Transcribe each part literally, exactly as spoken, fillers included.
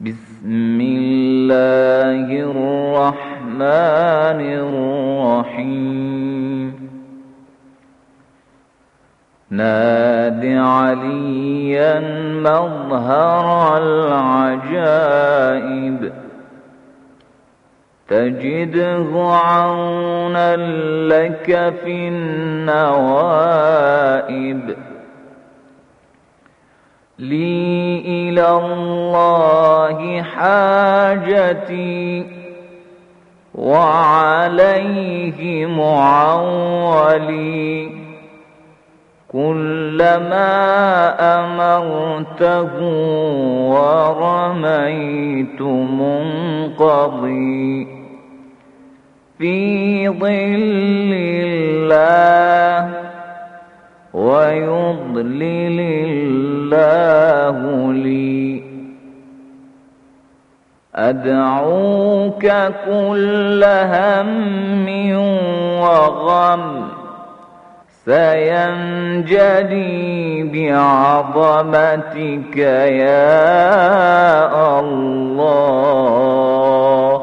بسم الله الرحمن الرحيم ناد عليا مظهر العجائب تجده عونا لك في النوائب لي إلى الله حاجتي وعليه معولي كلما أمرته ورميت منقضي في ظل الله ويضلل الله لي أدعوك كل هم وغم سينجلي بعظمتك يا الله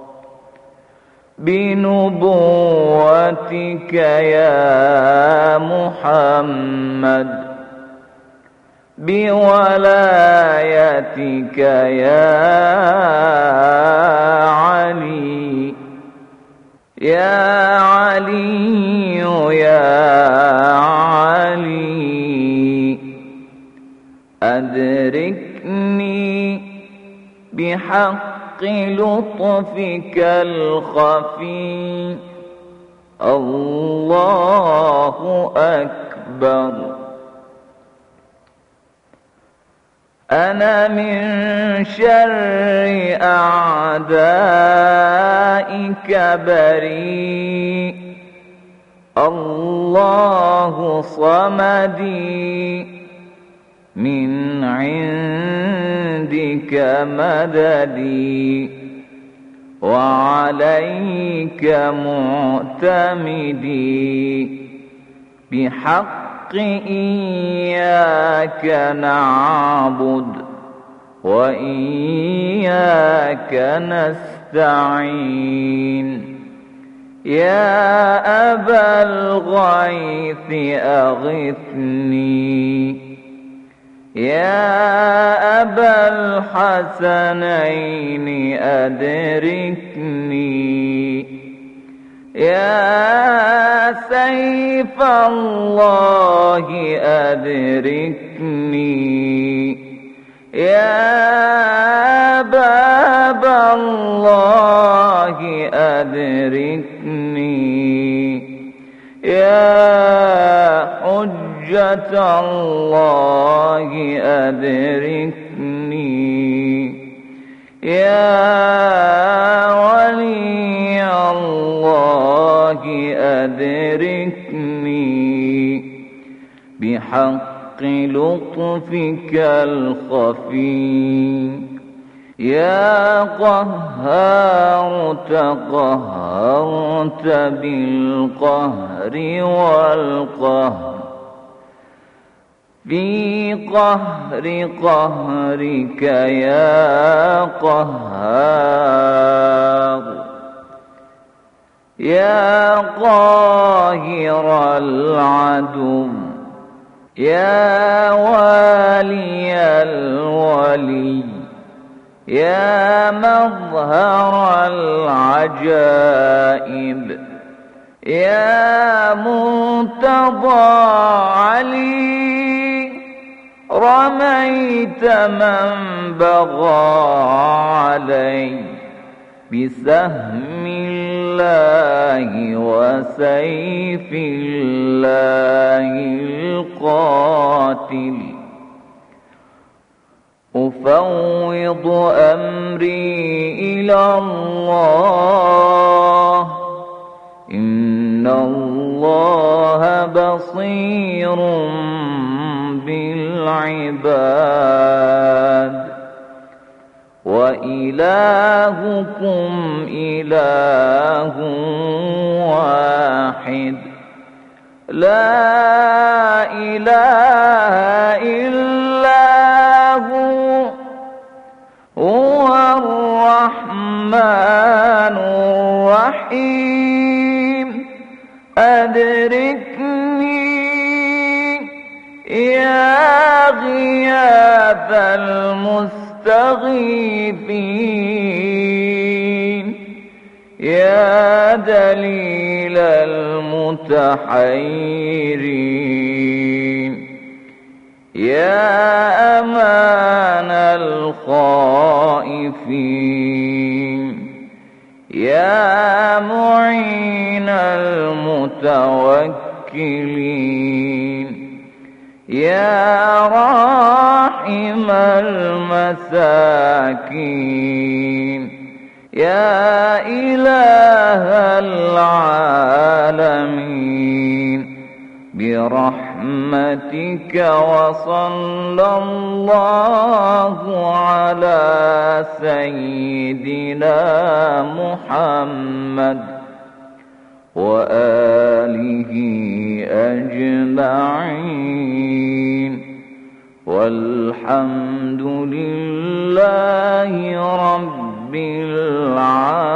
بنبوتك يا محمد بولايتك يا علي يا علي يا علي أدركني بحق لطفك الخفي الله أكبر أنا من شر أعدائك بريء الله صمدي من عندك مددي وعليك معتمدي بحق إياك نعبد وإياك نستعين يا أبا الغيث أغثني يا أبا الحسنين أدركني يا سيف الله أدركني يا باب الله أدركني يا حجة الله أدركني يا ولي الله أدركني بحق لطفك الخفي يا قهار تقهرت بالقهر والقهر في قهر قهرك يا قهار يا قاهر العدو يا والي الولي يا مظهر العجائب يا منتضى علي رميت من بغى علي بسهم الله وسيف الله القاتل أفوض أمري إلى الله إن الله بصير بالعباد وإلهكم إله واحد لا إله إلا هو هو الرحمن الرحيم أدركني يا غياث المستغيثين يا دليل المتحيرين يا أمان الخائفين يا معين المتوكلين يا راحم المساكين يا إله العالمين برحمتك وصلى الله على سيدنا محمد وآله أجمعين والحمد لله رب العالمين.